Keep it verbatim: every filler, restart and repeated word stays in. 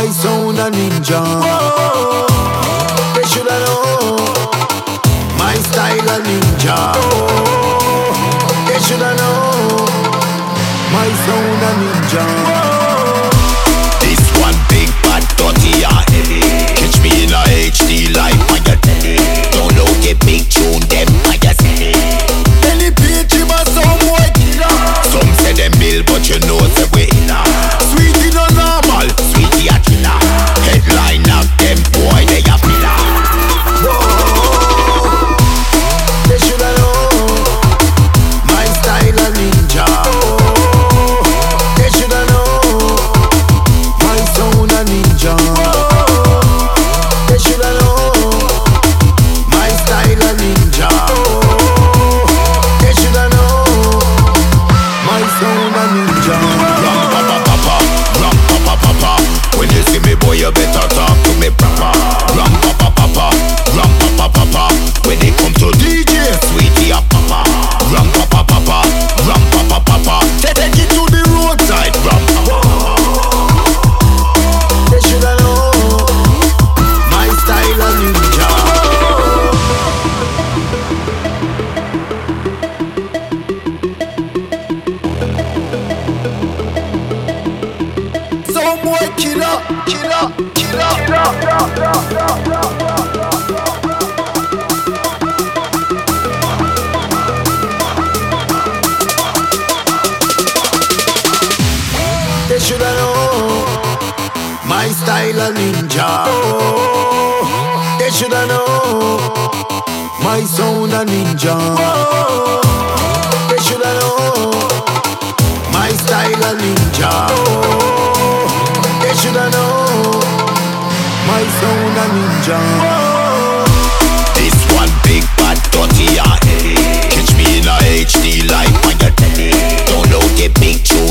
My sound a ninja. They shoulda know. My style a ninja. They shoulda know. My sound a ninja. This one big bad dirty and heavy. Catch me in a H D like fire telly. Download the big tune them fire steady. Any pitch him a some boy killer. Some say them bill but you know say we inna. Sweetie no normal, Sweetie a killer. Headline of them boy they a pillar. They shoulda know. My style a ninja. They shoulda know. My sound a ninja. They shoulda know. My style a ninja. They shoulda know. My sound a ninja. Ram pa pa pa pa, ram pa pa pa pa. When you see me boy you better talk to me proper. Ram pa pa pa pa, ram pa pa pa pa. When it come to D J, Sweetie a papa. Ram pa pa pa pa, ram pa pa pa pa. Take it to the roadside, ram pa pa. They shoulda know. My style a ninja. Some boy killer, killer, killer, killer. They shoulda know. My style a ninja. They shoulda know. My sound a ninja. They shoulda know. My style a ninja. They shoulda know. My sound a ninja. This one big bad dirty and heavy. Catch me in a H D like fire telly. Download the big tune